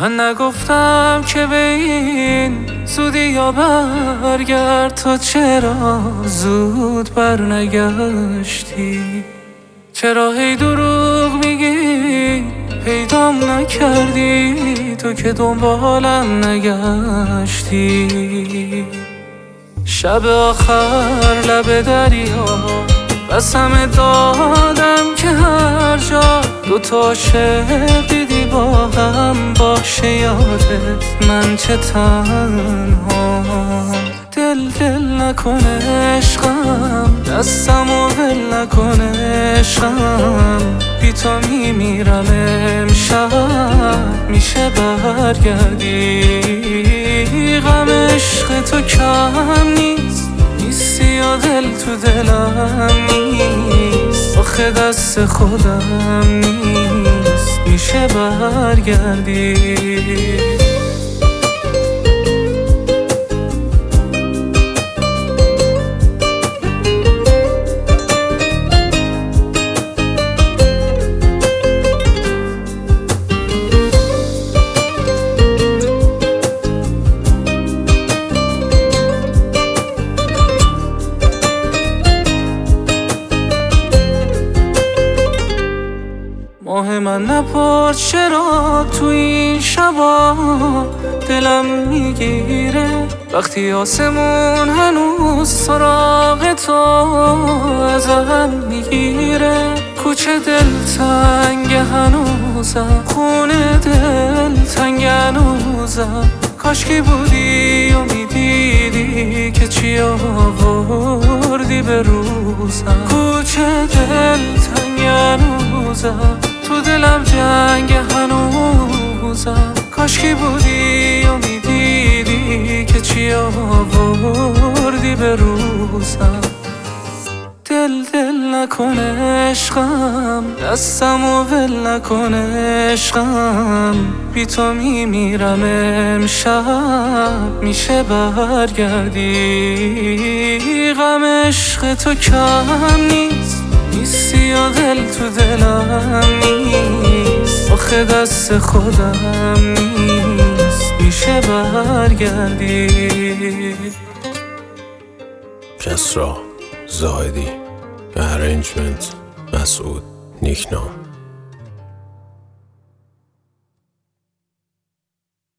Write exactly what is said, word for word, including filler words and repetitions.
من نگفتم که به این زودی یا برگرد، تو چرا زود برنگشتی؟ چرا هی دروغ میگی پیدام نکردی؟ تو که دنبالم نگشتی. شب آخر لب دریا قسم دادم که هر جا دوتا عاشق دیدی با هم باشه یادت من چه تنها. دل دل نکنه عشقم، دستمو ول نکنه عشقم، بی تو میمیرم امشب میشه برگردی؟ غم عشق تو کم نیست، نیستی یا دل تو دلم نیست، آخه دست خودم نیست میشه برگردی؟ ماه من نپرد چرا تو این شبا دلم میگیره، وقتی آسمون هنوز سراغ تو ازم میگیره. کوچه دل تنگ هنوزم، خونه دل تنگ هنوزم، کاشکی بودی و میدیدی که چی آوردی به روزم. کوچه دل تنگ هنوزم، تو دلم جنگ هنوزم، کاشکی بودی و میدیدی که چی آوردی به روزم. دل دل نکنه عشقم، دستمو ول نکنه عشقم، بی تو میمیرم امشب میشه برگردی؟ غم عشق تو کم نیست، نیستی یا دل تو دلم نیست، آخه دست خودم نیست میشه برگردی؟ کسرا زاهدی، ارنجمنت مسعود نیکنام.